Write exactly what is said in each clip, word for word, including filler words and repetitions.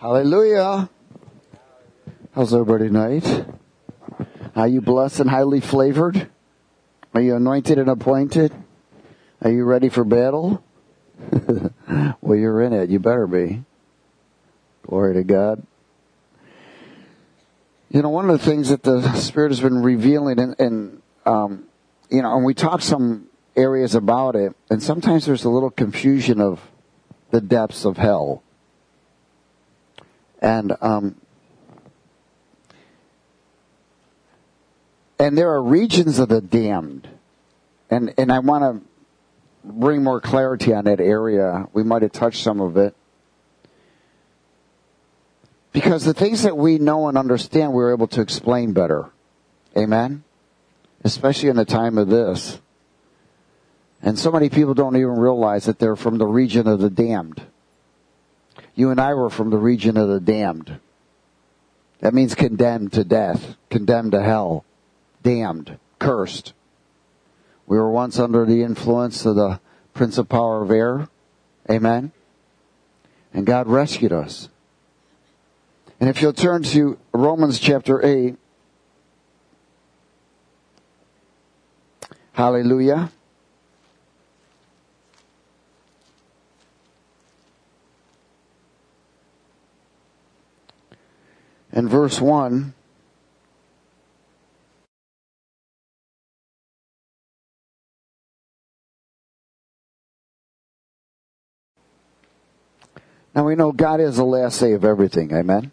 Hallelujah. How's everybody tonight? Are you blessed and highly flavored? Are you anointed and appointed? Are you ready for battle? Well, you're in it. You better be. Glory to God. You know, one of the things that the Spirit has been revealing, and, and um, you know, and we talk some areas about it, and sometimes there's a little confusion of the depths of hell. And um, and there are regions of the damned, and and I want to bring more clarity on that area. We might have touched some of it, because the things that we know and understand, we're able to explain better. Amen? Especially in the time of this. And so many people don't even realize that they're from the region of the damned. You and I were from the region of the damned. That means condemned to death, condemned to hell, damned, cursed. We were once under the influence of the prince of power of air. Amen? And God rescued us. And if you'll turn to Romans chapter eight. Hallelujah. And verse one. Now we know God is the last say of everything. Amen?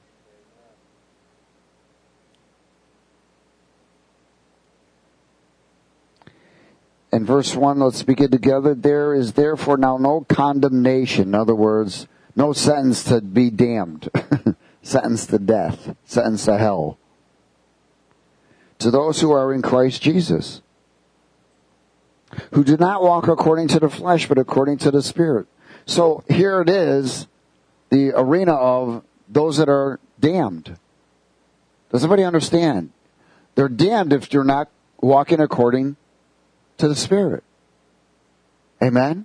In verse one, let's begin together. There is therefore now no condemnation. In other words, no sentence to be damned. Sentence to death. Sentence to hell. To those who are in Christ Jesus. Who do not walk according to the flesh, but according to the Spirit. So here it is, the arena of those that are damned. Does everybody understand? They're damned if you're not walking according to the Spirit. Amen?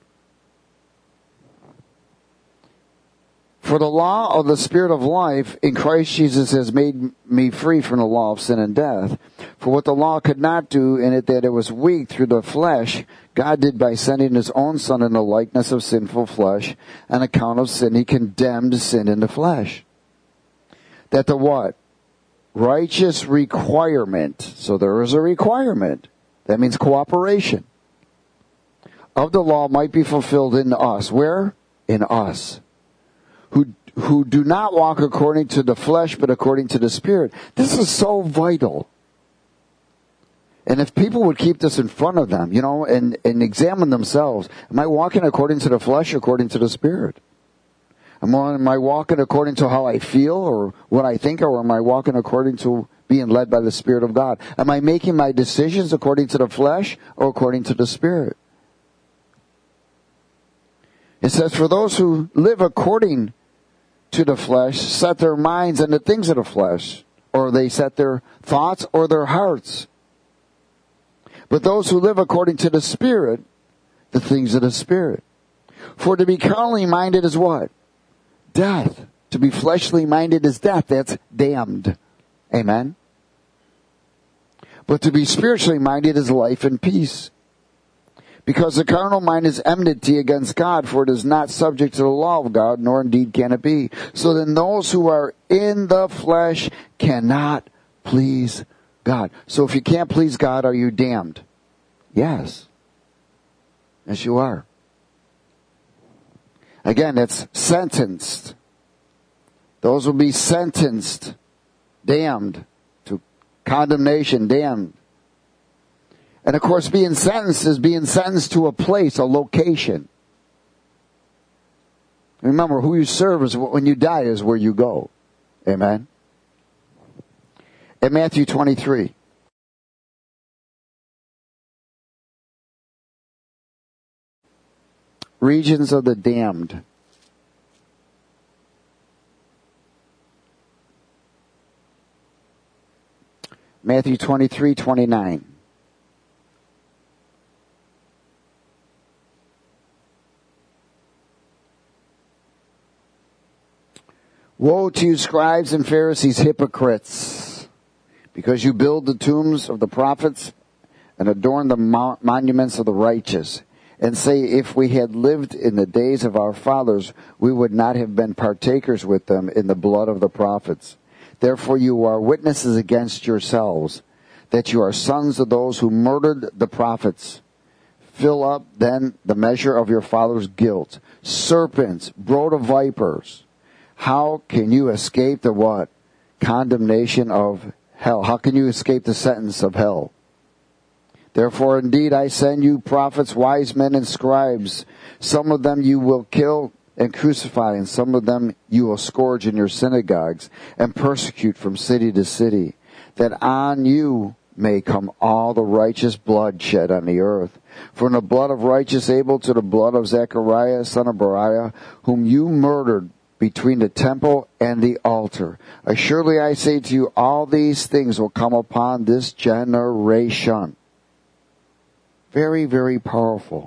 For the law of the Spirit of life in Christ Jesus has made me free from the law of sin and death. For what the law could not do, in it that it was weak through the flesh, God did by sending his own Son in the likeness of sinful flesh. On account of sin, he condemned sin in the flesh. That the what? Righteous requirement. So there is a requirement. That means cooperation. Of the law might be fulfilled in us. Where? In us. Who, who do not walk according to the flesh, but according to the Spirit. This is so vital. And if people would keep this in front of them, you know, and, and examine themselves. Am I walking according to the flesh or according to the Spirit? Am I, am I walking according to how I feel or what I think, or am I walking according to being led by the Spirit of God? Am I making my decisions according to the flesh or according to the Spirit? It says, for those who live according to the flesh set their minds on the things of the flesh, or they set their thoughts or their hearts. But those who live according to the Spirit, the things of the Spirit. For to be carnally minded is what? Death. To be fleshly minded is death. That's damned. Amen? But to be spiritually minded is life and peace. Because the carnal mind is enmity against God, for it is not subject to the law of God, nor indeed can it be. So then those who are in the flesh cannot please God. So if you can't please God, are you damned? Yes. Yes, you are. Again, it's sentenced. Those will be sentenced, damned, to condemnation, damned. And of course, being sentenced is being sentenced to a place, a location. Remember, who you serve is when you die is where you go. Amen. In Matthew twenty-three. Regions of the damned. Matthew twenty-three, twenty-nine. Woe to you, scribes and Pharisees, hypocrites, because you build the tombs of the prophets and adorn the mo- monuments of the righteous, and say, if we had lived in the days of our fathers, we would not have been partakers with them in the blood of the prophets. Therefore you are witnesses against yourselves, that you are sons of those who murdered the prophets. Fill up then the measure of your father's guilt. Serpents, brood of vipers, how can you escape the what? Condemnation of hell. How can you escape the sentence of hell? Therefore, indeed, I send you prophets, wise men, and scribes. Some of them you will kill and crucify, and some of them you will scourge in your synagogues and persecute from city to city, that on you may come all the righteous blood shed on the earth. From the blood of righteous Abel to the blood of Zechariah, son of Bariah, whom you murdered between the temple and the altar. Surely I say to you, all these things will come upon this generation. Very, very powerful.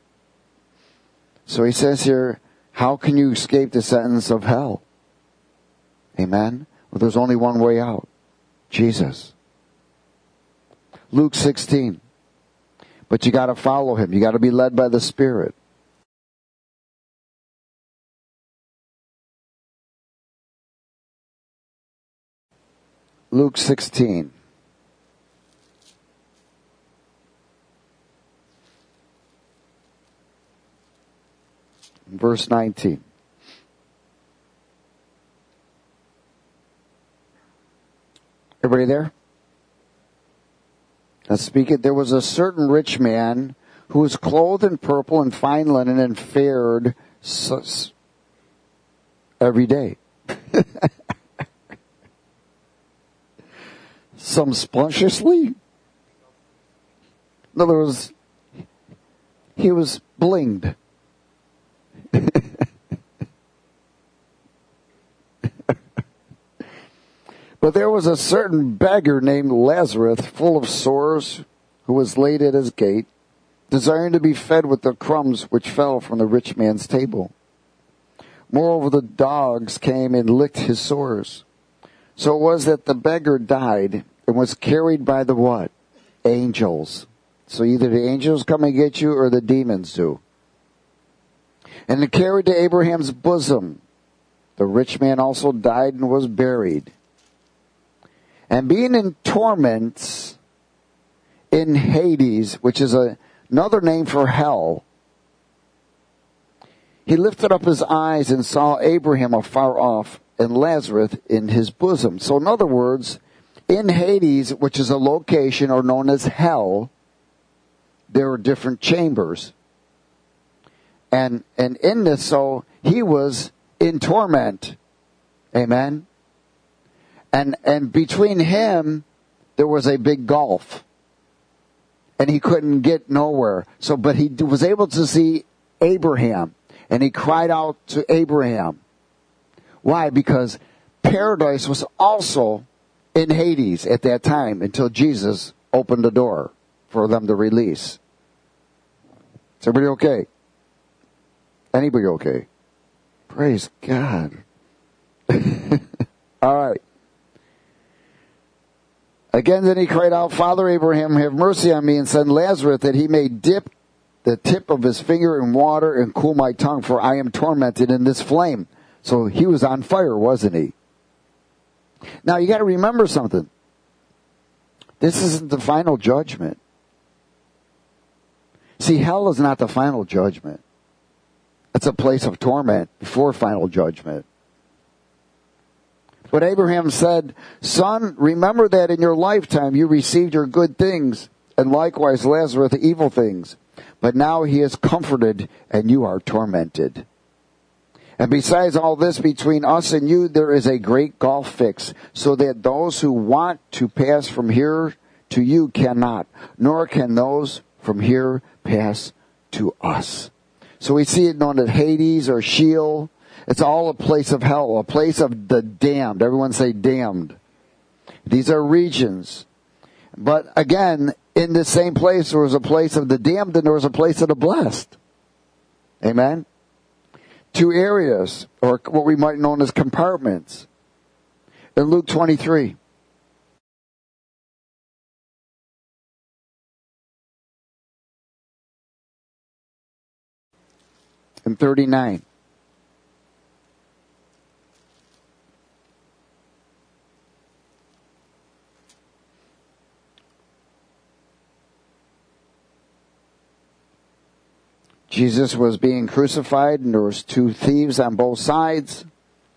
So he says here, how can you escape the sentence of hell? Amen? Well, there's only one way out. Jesus. Luke sixteen. But you got to follow him. You got to be led by the Spirit. Luke sixteen. Verse nineteen. Everybody there? Let's speak it. There was a certain rich man who was clothed in purple and fine linen and fared every day. Some sumptuously. In other words, he was blinged. But there was a certain beggar named Lazarus, full of sores, who was laid at his gate, desiring to be fed with the crumbs which fell from the rich man's table. Moreover, the dogs came and licked his sores. So it was that the beggar died and was carried by the what? Angels. So either the angels come and get you or the demons do. And they carried to Abraham's bosom. The rich man also died and was buried. And being in torments in Hades, which is a, another name for hell, he lifted up his eyes and saw Abraham afar off and Lazarus in his bosom. So in other words, in Hades, which is a location or known as hell, there are different chambers. And, and in this, so he was in torment. Amen. And, and between him, there was a big gulf. And he couldn't get nowhere. So, but he was able to see Abraham. And he cried out to Abraham. Why? Because paradise was also in Hades at that time until Jesus opened the door for them to release. Is everybody okay? Anybody okay? Praise God. All right. Again, then he cried out, Father Abraham, have mercy on me and send Lazarus that he may dip the tip of his finger in water and cool my tongue, for I am tormented in this flame. So he was on fire, wasn't he? Now you got to remember something. This isn't the final judgment. See, hell is not the final judgment. It's a place of torment before final judgment. But Abraham said, Son, remember that in your lifetime you received your good things, and likewise Lazarus the evil things. But now he is comforted, and you are tormented. And besides all this, between us and you there is a great gulf fixed, so that those who want to pass from here to you cannot, nor can those from here pass to us. So we see it known as Hades or Sheol. It's all a place of hell, a place of the damned. Everyone say damned. These are regions. But again, in the same place, there was a place of the damned and there was a place of the blessed. Amen? two areas, or what we might know as compartments. In Luke twenty-three. And thirty-nine. Jesus was being crucified, and there was two thieves on both sides.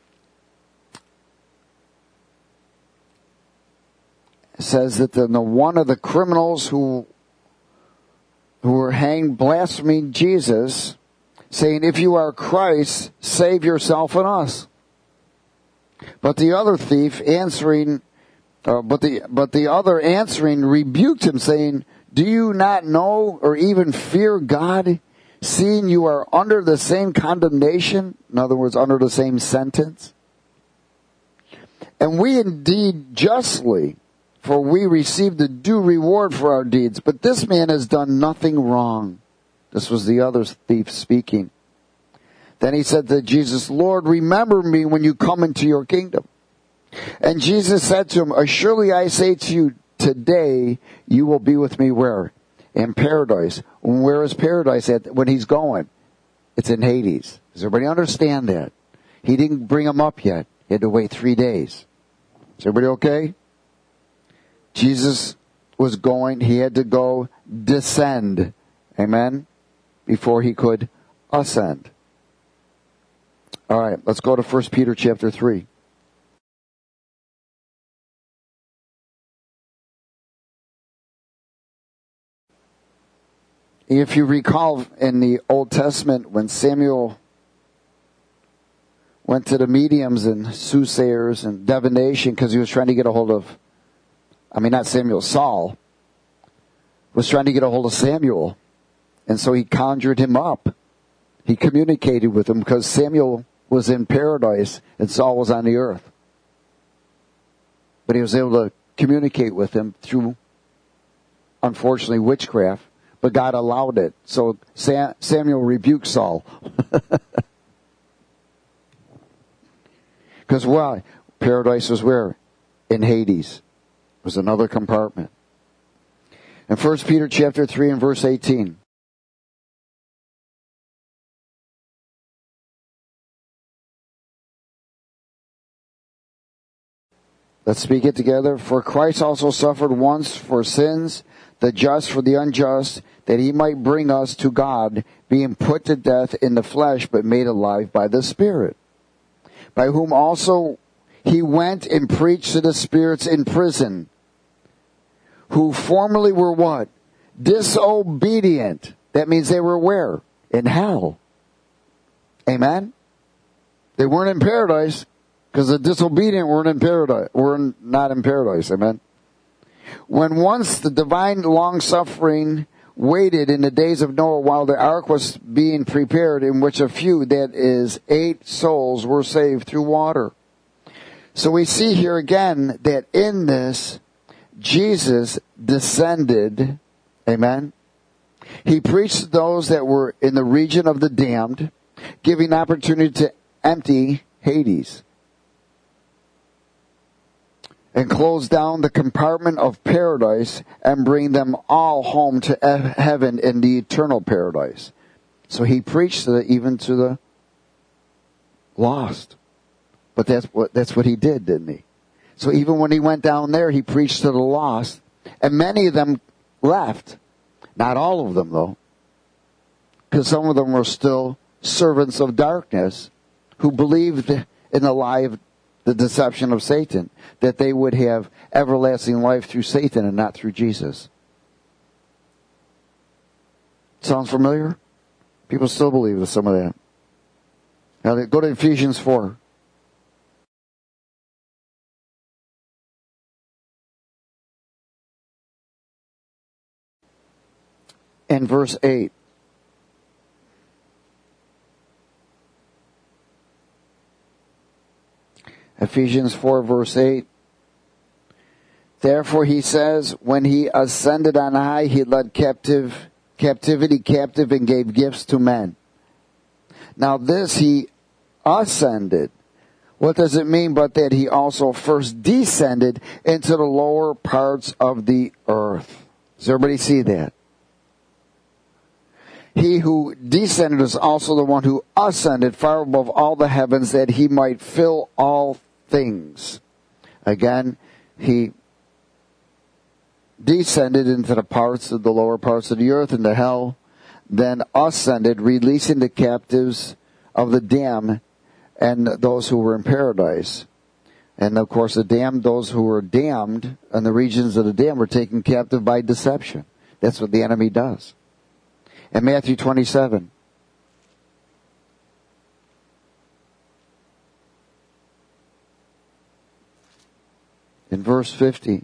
It says that the, the one of the criminals who who were hanged blasphemed Jesus, saying, "If you are Christ, save yourself and us." But the other thief answering, uh, but the but the other answering rebuked him, saying, "Do you not know or even fear God, seeing you are under the same condemnation?" In other words, under the same sentence. "And we indeed justly, for we receive the due reward for our deeds. But this man has done nothing wrong." This was the other thief speaking. Then he said to Jesus, "Lord, remember me when you come into your kingdom." And Jesus said to him, "Surely I say to you, today you will be with me where? In paradise." Where is paradise at when he's going? It's in Hades. Does everybody understand that? He didn't bring him up yet. He had to wait three days. Is everybody okay? Jesus was going, he had to go descend. Amen? Before he could ascend. All right, let's go to First Peter chapter three. If you recall in the Old Testament, when Samuel went to the mediums and soothsayers and divination because he was trying to get a hold of, I mean, not Samuel, Saul was trying to get a hold of Samuel. And so he conjured him up. He communicated with him because Samuel was in paradise and Saul was on the earth. But he was able to communicate with him through, unfortunately, witchcraft. But God allowed it. So Sam, Samuel rebuked Saul. Because why? Paradise was where? In Hades. It was another compartment. In First Peter chapter three and verse eighteen. Let's speak it together. "For Christ also suffered once for sins, the just for the unjust, that he might bring us to God, being put to death in the flesh, but made alive by the Spirit. By whom also he went and preached to the spirits in prison, who formerly were what? Disobedient." That means they were where? In hell. Amen? They weren't in paradise, because the disobedient weren't in paradise. Were not in paradise. Amen? "When once the divine long-suffering waited in the days of Noah while the ark was being prepared, in which a few, that is, eight souls, were saved through water." So we see here again that in this, Jesus descended. Amen? He preached to those that were in the region of the damned, giving opportunity to empty Hades and close down the compartment of paradise and bring them all home to heaven in the eternal paradise. So he preached to the, even to the lost. But that's what, that's what he did, didn't he? So even when he went down there, he preached to the lost. And many of them left. Not all of them, though. Because some of them were still servants of darkness who believed in the lie of the deception of Satan, that they would have everlasting life through Satan and not through Jesus. Sounds familiar? People still believe with some of that. Now go to Ephesians four. And verse eight. Ephesians four verse eight. "Therefore he says, when he ascended on high, he led captive, captivity captive and gave gifts to men. Now this he ascended. What does it mean but that he also first descended into the lower parts of the earth? Does everybody see that? He who descended is also the one who ascended far above all the heavens that he might fill all things. Again, he descended into the parts of the lower parts of the earth, into hell, then ascended, releasing the captives of the damned and those who were in paradise. And of course the damned, those who were damned in the regions of the damned were taken captive by deception. That's what the enemy does. In Matthew twenty-seven, in verse fifty,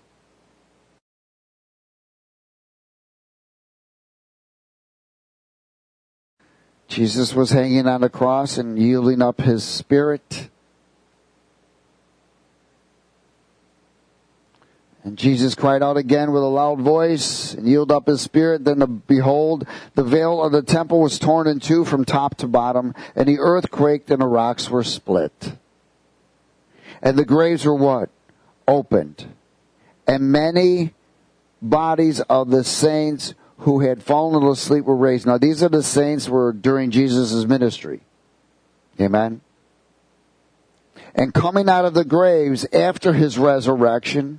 Jesus was hanging on the cross and yielding up his spirit. And Jesus cried out again with a loud voice and yielded up his spirit. Then, the, behold, the veil of the temple was torn in two from top to bottom, and the earth quaked and the rocks were split. And the graves were what? Opened. And many bodies of the saints who had fallen asleep were raised. Now, these are the saints who were during Jesus' ministry. Amen. And coming out of the graves after his resurrection,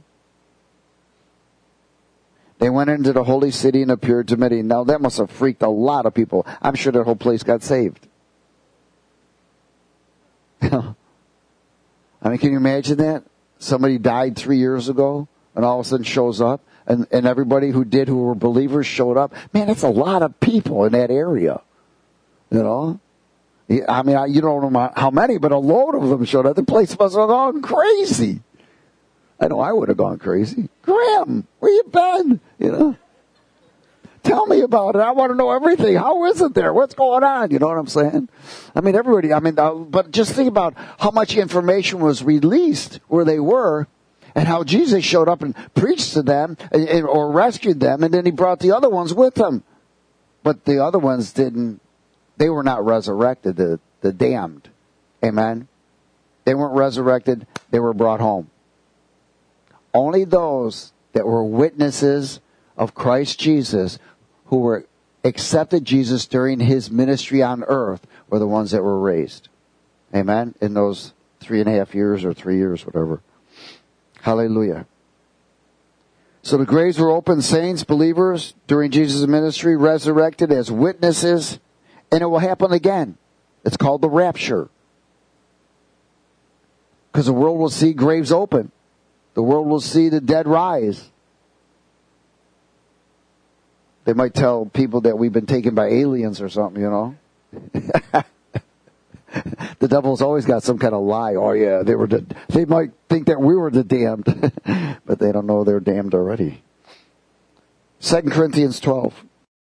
they went into the holy city and appeared to many. Now, that must have freaked a lot of people. I'm sure that whole place got saved. I mean, can you imagine that? Somebody died three years ago and all of a sudden shows up. And, and everybody who did, who were believers, showed up. Man, that's a lot of people in that area. You know? I mean, you don't know how many, but a load of them showed up. The place must have gone crazy. I know I would have gone crazy. Graham, where you been? You know? Tell me about it. I want to know everything. How is it there? What's going on? You know what I'm saying? I mean, everybody, I mean, uh, but just think about how much information was released where they were. And how Jesus showed up and preached to them or rescued them, and then he brought the other ones with him. But the other ones didn't, they were not resurrected, the, the damned. Amen? They weren't resurrected, they were brought home. Only those that were witnesses of Christ Jesus, who were accepted Jesus during his ministry on earth, were the ones that were raised. Amen? In those three and a half years or three years, whatever. Hallelujah. So the graves were open, saints, believers, during Jesus' ministry, resurrected as witnesses, and it will happen again. It's called the rapture. Because the world will see graves open. The world will see the dead rise. They might tell people that we've been taken by aliens or something, you know. The devil's always got some kind of lie. Oh yeah, they were. The, they might think that we were the damned, but they don't know they're damned already. Second Corinthians twelve.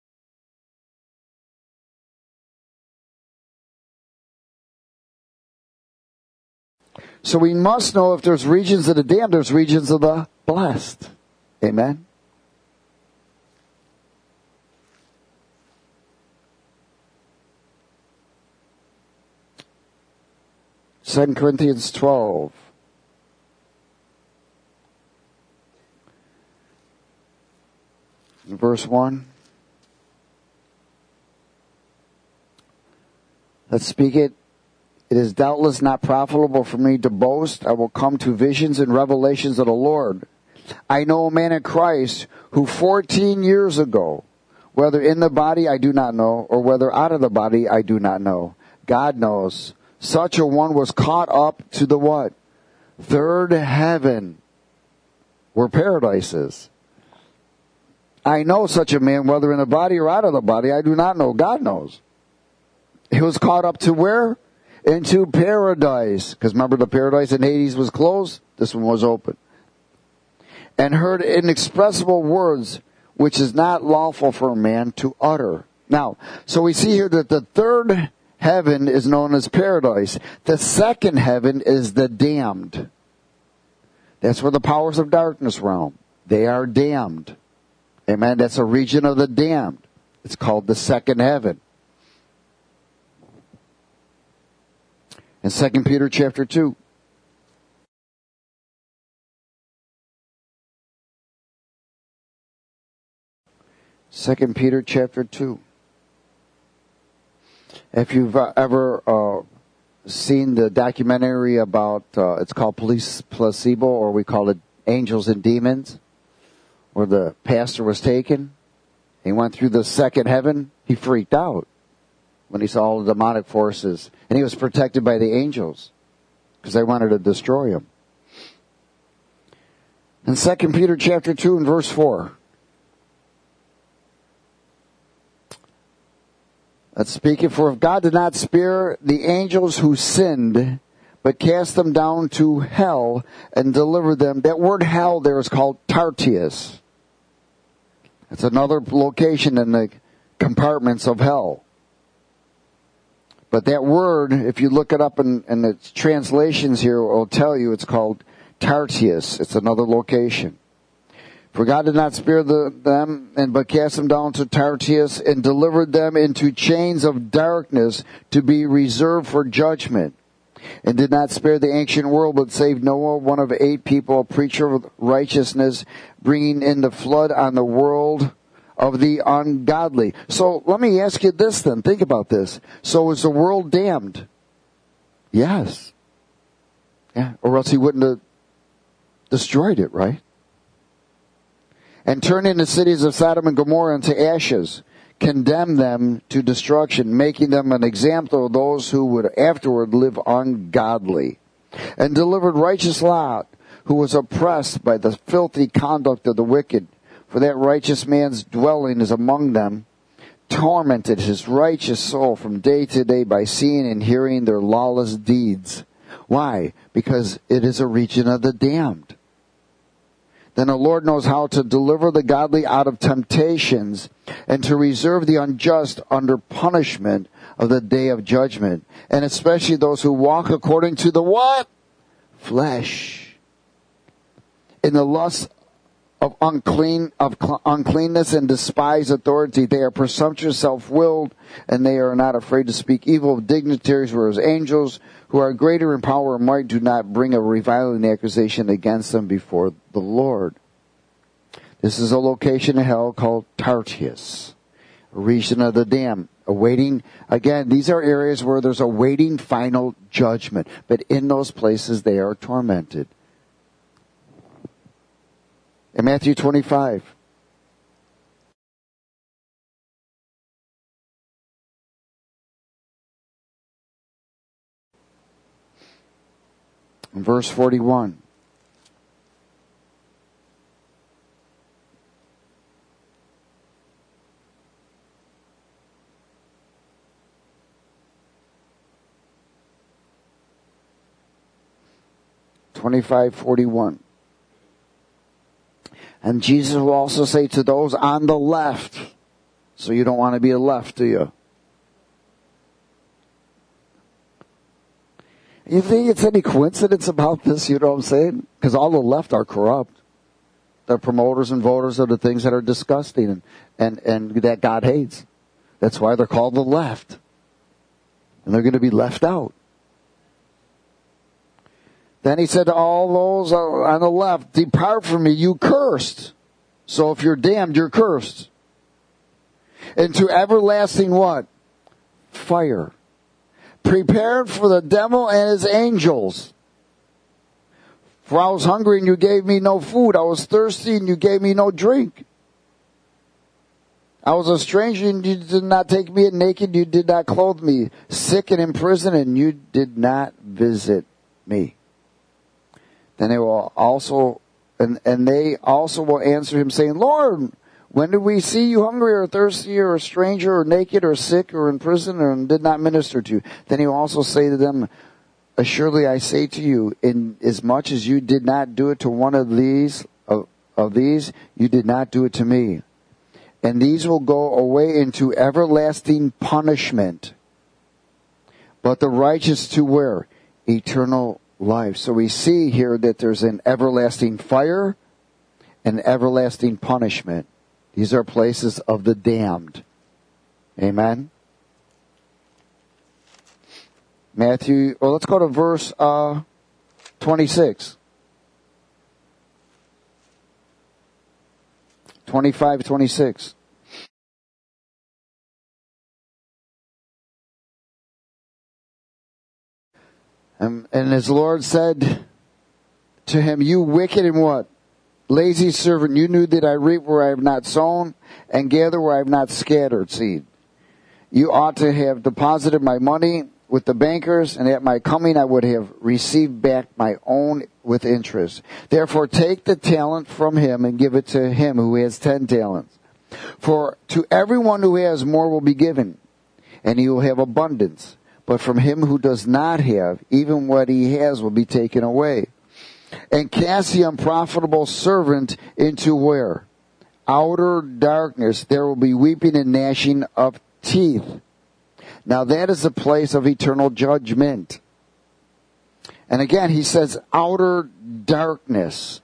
So we must know if there's regions of the damned, there's regions of the blessed. Amen. Second Corinthians twelve. Verse one. Let's speak it. It is doubtless not profitable for me to boast. I will come to visions and revelations of the Lord. I know a man in Christ who fourteen years ago, whether in the body I do not know, or whether out of the body I do not know, God knows, such a one was caught up to the what? Third heaven, where paradise is. I know such a man, whether in the body or out of the body, I do not know. God knows. He was caught up to where? Into paradise. Because remember, the paradise in Hades was closed. This one was open. And heard inexpressible words, which is not lawful for a man to utter. Now, so we see here that the third heaven is known as paradise. The second heaven is the damned. That's where the powers of darkness roam. They are damned. Amen. That's a region of the damned. It's called the second heaven. In Second Peter chapter two. Second Peter chapter two. If you've uh, ever uh, seen the documentary about, uh, it's called Police Placebo, or we call it Angels and Demons, where the pastor was taken, he went through the second heaven, he freaked out when he saw all the demonic forces, and he was protected by the angels because they wanted to destroy him. In Second Peter chapter two and verse four, let's speak it. For if God did not spare the angels who sinned, but cast them down to hell and delivered them. That word hell there is called Tartarus. It's another location in the compartments of hell. But that word, if you look it up in, in its translations here, it will tell you it's called Tartarus. It's another location. For God did not spare the, them, and but cast them down to Tartarus and delivered them into chains of darkness to be reserved for judgment. And did not spare the ancient world, but saved Noah, one of eight people, a preacher of righteousness, bringing in the flood on the world of the ungodly. So let me ask you this then. Think about this. So is the world damned? Yes. Yeah. Or else he wouldn't have destroyed it, right? And turning the cities of Sodom and Gomorrah into ashes, condemn them to destruction, making them an example of those who would afterward live ungodly. And delivered righteous Lot, who was oppressed by the filthy conduct of the wicked. For that righteous man's dwelling is among them, tormented his righteous soul from day to day by seeing and hearing their lawless deeds. Why? Because it is a region of the damned. Then the Lord knows how to deliver the godly out of temptations and to reserve the unjust under punishment of the day of judgment. And especially those who walk according to the what? Flesh. In the lust of unclean of cl- uncleanness and despise authority. They are presumptuous, self-willed, and they are not afraid to speak evil of dignitaries, whereas angels who are greater in power and might do not bring a reviling accusation against them before the Lord. This is a location in hell called Tartarus, a region of the damned, awaiting, again, these are areas where there's a waiting final judgment, but in those places they are tormented. In Matthew twenty-five, in verse forty-one, twenty-five forty-one. And Jesus will also say to those on the left, so you don't want to be a left, do you? You think it's any coincidence about this, you know what I'm saying? Because all the left are corrupt. They're promoters and voters of the things that are disgusting and, and, and that God hates. That's why they're called the left. And they're going to be left out. Then he said to all those on the left, depart from me, you cursed. So if you're damned, you're cursed. Into everlasting what? Fire. Prepared for the devil and his angels. For I was hungry and you gave me no food. I was thirsty and you gave me no drink. I was a stranger and you did not take me in, naked, you did not clothe me, sick and in prison, and you did not visit me. Then they will also, and, and they also will answer him saying, Lord, when did we see you hungry or thirsty or a stranger or naked or sick or in prison and did not minister to you? Then he will also say to them, assuredly I say to you, inasmuch as you did not do it to one of these, of, of these, you did not do it to me. And these will go away into everlasting punishment. But the righteous to where? Eternal life. So we see here that there's an everlasting fire and everlasting punishment. These are places of the damned. Amen? Matthew, well, let's go to verse uh, twenty-six. twenty-five, twenty-six. And, and his Lord said to him, you wicked and what? Lazy servant, you knew that I reap where I have not sown and gather where I have not scattered seed. You ought to have deposited my money with the bankers, and at my coming I would have received back my own with interest. Therefore take the talent from him and give it to him who has ten talents. For to everyone who has more will be given, and he will have abundance. But from him who does not have, even what he has will be taken away. And cast the unprofitable servant into where? Outer darkness. There will be weeping and gnashing of teeth. Now that is the place of eternal judgment. And again, he says outer darkness.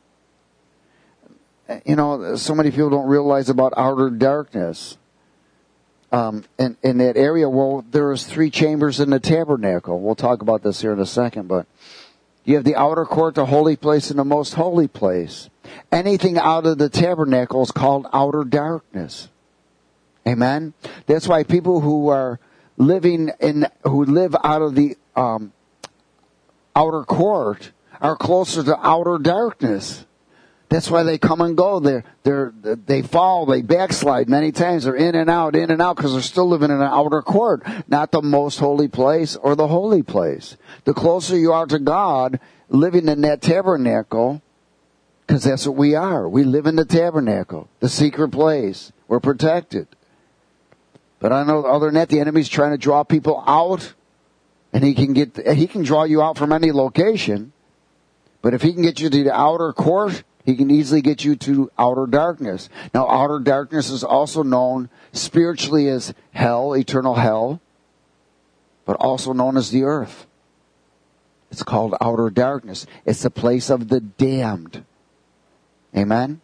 You know, so many people don't realize about outer darkness. Um, in, in that area, well, there's three chambers in the tabernacle. We'll talk about this here in a second, but you have the outer court, the holy place, and the most holy place. Anything out of the tabernacle is called outer darkness. Amen? That's why people who are living in, who live out of the um, outer court are closer to outer darkness. That's why they come and go. They're, they're, they fall, they backslide many times. They're in and out, in and out, because they're still living in an outer court, not the most holy place or the holy place. The closer you are to God, living in that tabernacle, because that's what we are. We live in the tabernacle, the secret place. We're protected. But I know other than that, the enemy's trying to draw people out, and he can get, he can draw you out from any location. But if he can get you to the outer court, he can easily get you to outer darkness. Now, outer darkness is also known spiritually as hell, eternal hell, but also known as the earth. It's called outer darkness. It's the place of the damned. Amen?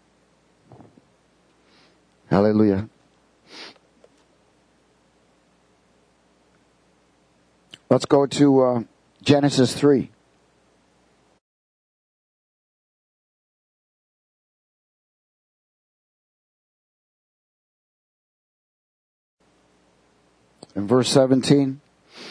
Hallelujah. Let's go to uh, Genesis three. In verse seventeen,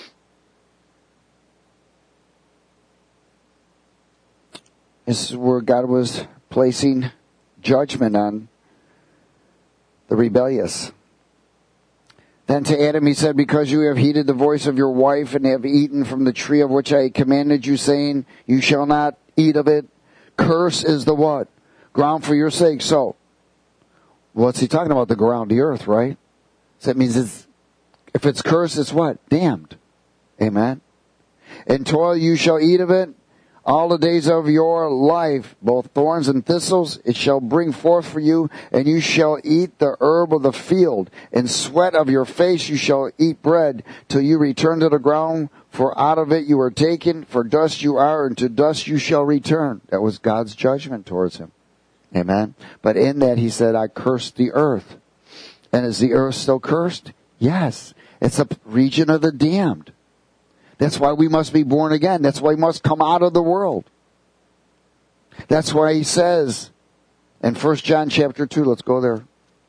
this is where God was placing judgment on the rebellious. Then to Adam he said, because you have heeded the voice of your wife and have eaten from the tree of which I commanded you, saying, you shall not eat of it. Curse is the what? Ground for your sake. So, what's he talking about? The ground, the earth, right? So that means it's, if it's cursed, it's what? Damned. Amen. In toil you shall eat of it all the days of your life, both thorns and thistles it shall bring forth for you, and you shall eat the herb of the field. In sweat of your face you shall eat bread, till you return to the ground, for out of it you were taken, for dust you are, and to dust you shall return. That was God's judgment towards him. Amen. But in that he said, I cursed the earth. And is the earth still cursed? Yes. It's a region of the damned. That's why we must be born again. That's why we must come out of the world. That's why he says in First John chapter two, let's go there.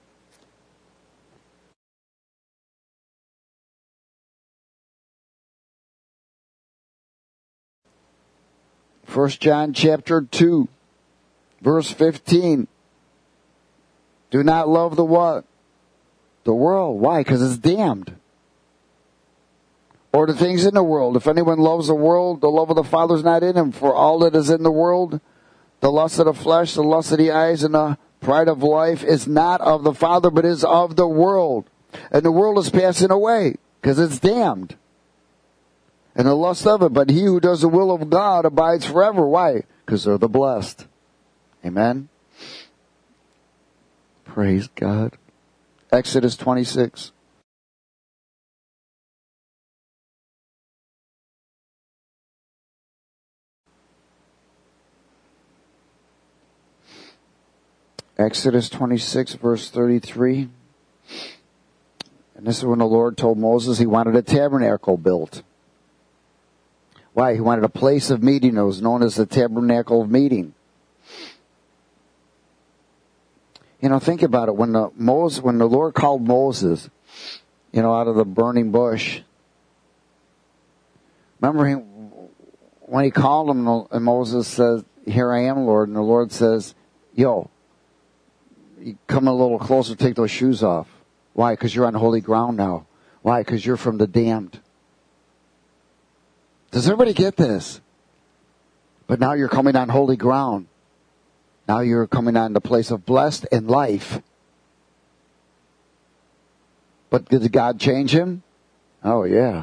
First John chapter two, verse fifteen. Do not love the what? The world. Why? Because it's damned. Or the things in the world. If anyone loves the world, the love of the Father is not in him. For all that is in the world, the lust of the flesh, the lust of the eyes, and the pride of life is not of the Father, but is of the world. And the world is passing away, because it's damned. And the lust of it. But he who does the will of God abides forever. Why? Because they're the blessed. Amen? Praise God. Exodus twenty-six. Exodus twenty-six, verse thirty-three. And this is when the Lord told Moses he wanted a tabernacle built. Why? He wanted a place of meeting. It was known as the tabernacle of meeting. You know, think about it. When the Moses, when the Lord called Moses, you know, out of the burning bush, remember he, when he called him, and Moses says, "Here I am, Lord," and the Lord says, "Yo, you come a little closer, take those shoes off." Why? Because you're on holy ground now. Why? Because you're from the damned. Does everybody get this? But now you're coming on holy ground. Now you're coming on the place of blessed and life. But did God change him? Oh, yeah.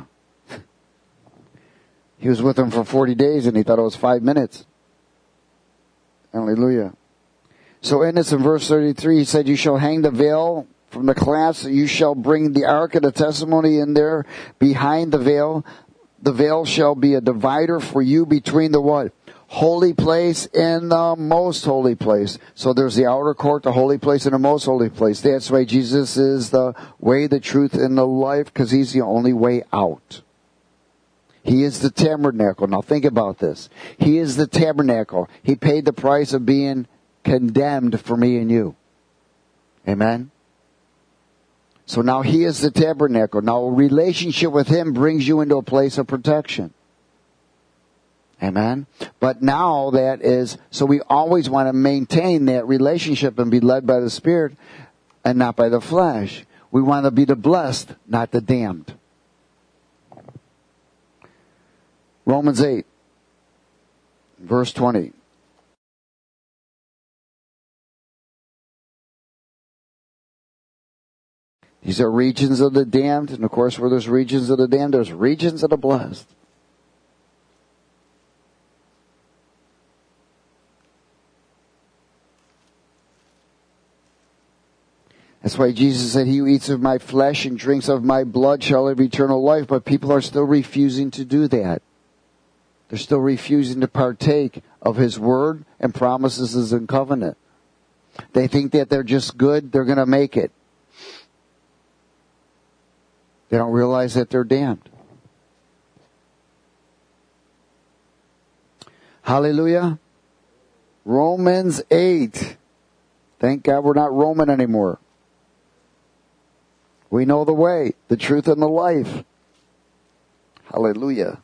He was with him for forty days and he thought it was five minutes. Hallelujah. So in this, in verse thirty-three, he said, "You shall hang the veil from the clasps. You shall bring the ark of the testimony in there behind the veil. The veil shall be a divider for you between the what? Holy place and the most holy place." So there's the outer court, the holy place, and the most holy place. That's why Jesus is the way, the truth, and the life, because he's the only way out. He is the tabernacle. Now think about this. He is the tabernacle. He paid the price of being condemned for me and you. Amen? So now he is the tabernacle. Now a relationship with him brings you into a place of protection. Amen? But now that is, so we always want to maintain that relationship and be led by the Spirit and not by the flesh. We want to be the blessed, not the damned. Romans eight, verse twenty. These are regions of the damned, and of course where there's regions of the damned, there's regions of the blessed. That's why Jesus said, "He who eats of my flesh and drinks of my blood shall have eternal life." But people are still refusing to do that. They're still refusing to partake of his word and promises in covenant. They think that they're just good, they're going to make it. They don't realize that they're damned. Hallelujah. Romans eight. Thank God we're not Roman anymore. We know the way, the truth, and the life. Hallelujah.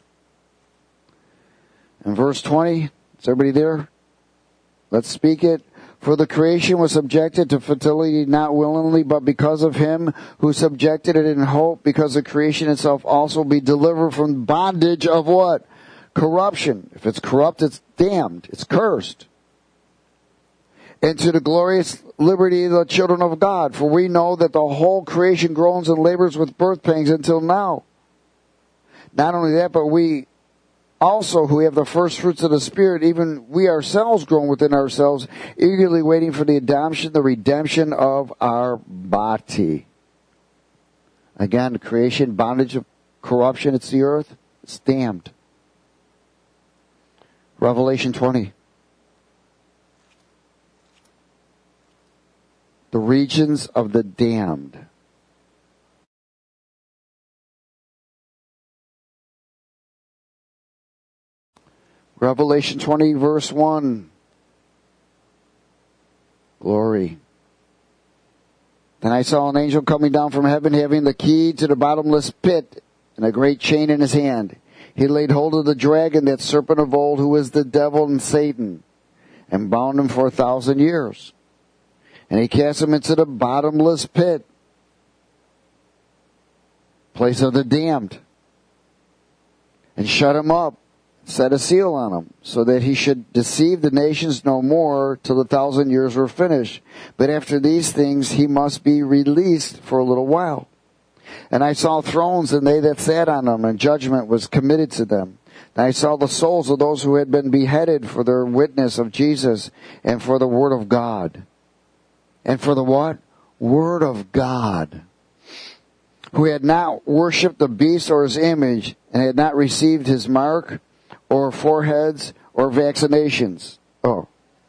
In verse twenty, is everybody there? Let's speak it. "For the creation was subjected to fertility not willingly, but because of him who subjected it in hope, because the creation itself also be delivered from bondage of" what? Corruption. If it's corrupt, it's damned. It's cursed. "Into the glorious liberty of the children of God. For we know that the whole creation groans and labors with birth pangs until now. Not only that, but we also, who have the first fruits of the Spirit, even we ourselves groan within ourselves, eagerly waiting for the adoption, the redemption of our body." Again, creation, bondage of corruption, it's the earth, it's damned. Revelation twenty. The regions of the damned. Revelation twenty, verse one. Glory. "Then I saw an angel coming down from heaven, having the key to the bottomless pit and a great chain in his hand. He laid hold of the dragon, that serpent of old, who is the devil and Satan, and bound him for a thousand years. And he cast him into the bottomless pit, place of the damned, and shut him up, set a seal on him, so that he should deceive the nations no more till the thousand years were finished. But after these things he must be released for a little while. And I saw thrones, and they that sat on them, and judgment was committed to them. And I saw the souls of those who had been beheaded for their witness of Jesus, and for the word of God. And for the what? Word of God. Who had not worshipped the beast or his image, and had not received his mark, or foreheads, or vaccinations. Oh.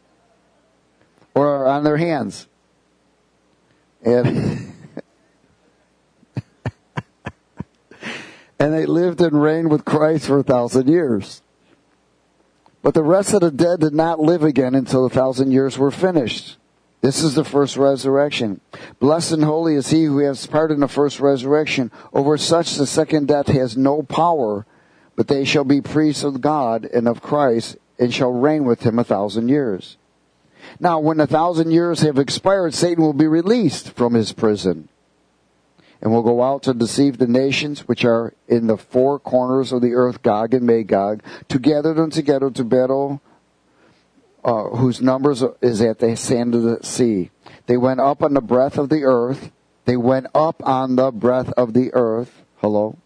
Or on their hands. And, And they lived and reigned with Christ for a thousand years. But the rest of the dead did not live again until the thousand years were finished. This is the first resurrection. Blessed and holy is he who has part in the first resurrection. Over such the second death has no power, but they shall be priests of God and of Christ, and shall reign with him a thousand years. Now, when a thousand years have expired, Satan will be released from his prison, and will go out to deceive the nations which are in the four corners of the earth, Gog and Magog, to gather them together to battle, uh, whose numbers is at the sand of the sea. They went up on the breadth of the earth. They went up on the breadth of the earth. Hello?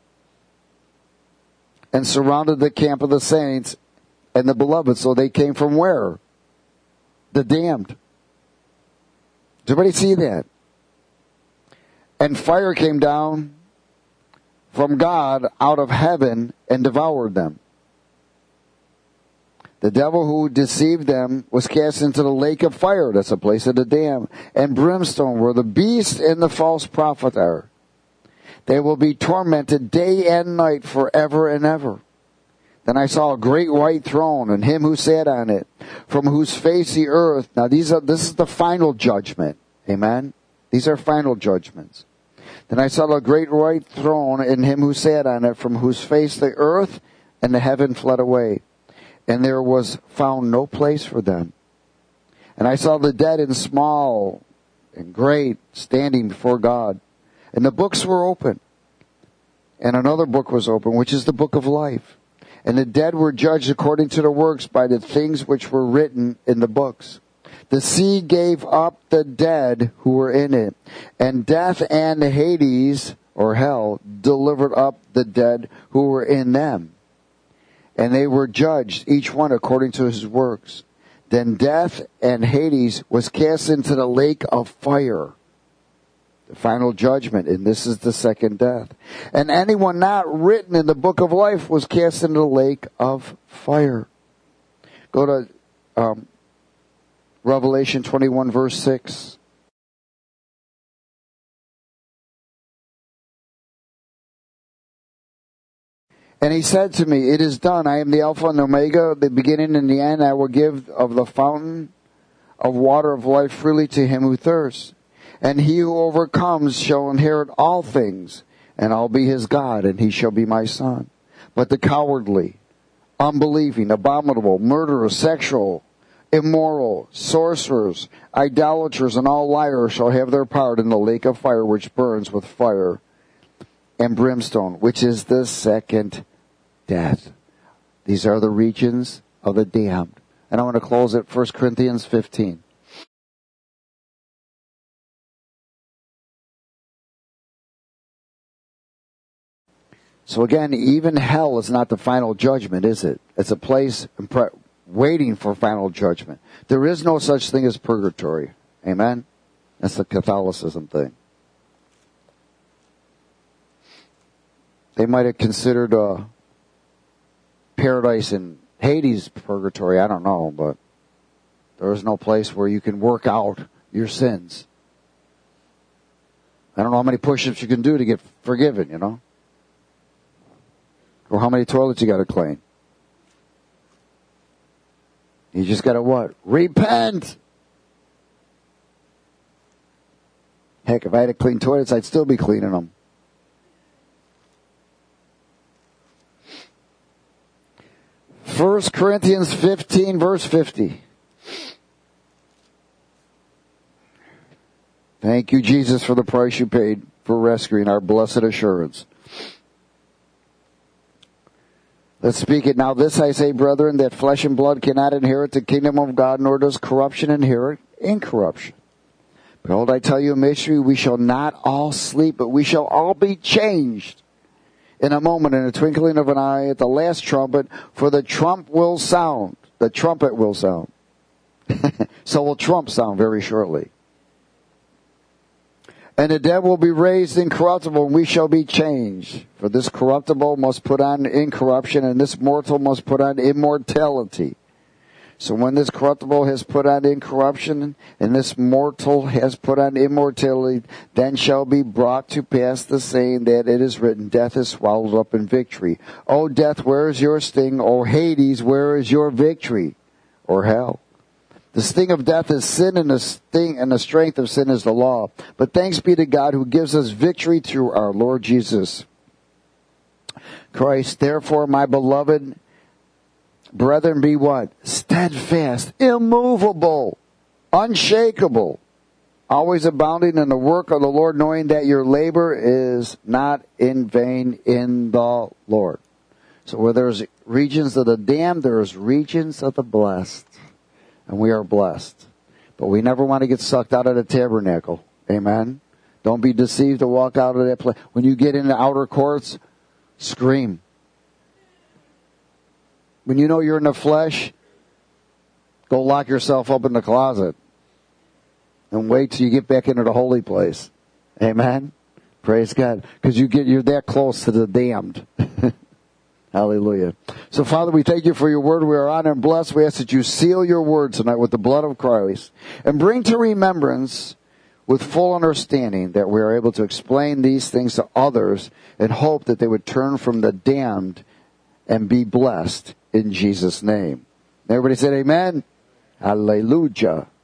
And surrounded the camp of the saints and the beloved. So they came from where? The damned. Does everybody see that? And fire came down from God out of heaven and devoured them. The devil who deceived them was cast into the lake of fire. That's a place of the damned. And brimstone, where the beast and the false prophet are. They will be tormented day and night forever and ever. Then I saw a great white throne, and him who sat on it, from whose face the earth. Now these are, this is the final judgment. Amen? These are final judgments. Then I saw a great white throne, and him who sat on it, from whose face the earth and the heaven fled away. And there was found no place for them. And I saw the dead and small and great standing before God. And the books were open. And another book was open, which is the book of life. And the dead were judged according to their works by the things which were written in the books. The sea gave up the dead who were in it. And death and Hades, or hell, delivered up the dead who were in them. And they were judged, each one according to his works. Then death and Hades was cast into the lake of fire. The final judgment, and this is the second death. And anyone not written in the book of life was cast into the lake of fire. Go to um, Revelation twenty-one, verse six. And he said to me, it is done. I am the Alpha and the Omega, the beginning and the end. I will give of the fountain of water of life freely to him who thirsts. And he who overcomes shall inherit all things, and I'll be his God, and he shall be my son. But the cowardly, unbelieving, abominable, murderers, sexual, immoral, sorcerers, idolaters, and all liars shall have their part in the lake of fire which burns with fire and brimstone, which is the second death. These are the regions of the damned. And I want to close at First Corinthians fifteen. So again, even hell is not the final judgment, is it? It's a place waiting for final judgment. There is no such thing as purgatory. Amen? That's the Catholicism thing. They might have considered uh, paradise and Hades purgatory. I don't know, but there is no place where you can work out your sins. I don't know how many push-ups you can do to get forgiven, you know? Or how many toilets you got to clean. You just got to what? Repent! Heck, if I had to clean toilets, I'd still be cleaning them. First Corinthians fifteen, verse fifty. Thank you, Jesus, for the price you paid for rescuing our blessed assurance. Let's speak it. Now this I say, brethren, that flesh and blood cannot inherit the kingdom of God, nor does corruption inherit incorruption. Behold, I tell you a mystery, we shall not all sleep, but we shall all be changed in a moment, in a twinkling of an eye, at the last trumpet, for the trump will sound. The trumpet will sound. So will trump sound very shortly. And the dead will be raised incorruptible, and we shall be changed. For this corruptible must put on incorruption, and this mortal must put on immortality. So when this corruptible has put on incorruption, and this mortal has put on immortality, then shall be brought to pass the saying that it is written, death is swallowed up in victory. O death, where is your sting? O Hades, where is your victory? Or hell. The sting of death is sin, and the sting and the strength of sin is the law. But thanks be to God who gives us victory through our Lord Jesus Christ. Therefore, my beloved brethren, be what? Steadfast, immovable, unshakable, always abounding in the work of the Lord, knowing that your labor is not in vain in the Lord. So where there's regions of the damned, there's regions of the blessed. And we are blessed. But we never want to get sucked out of the tabernacle. Amen? Don't be deceived to walk out of that place. When you get in the outer courts, scream. When you know you're in the flesh, go lock yourself up in the closet. And wait till you get back into the holy place. Amen? Praise God. Because you get, you're that close to the damned. Hallelujah. So, Father, we thank you for your word. We are honored and blessed. We ask that you seal your word tonight with the blood of Christ and bring to remembrance with full understanding that we are able to explain these things to others and hope that they would turn from the damned and be blessed in Jesus' name. Everybody said amen? Hallelujah.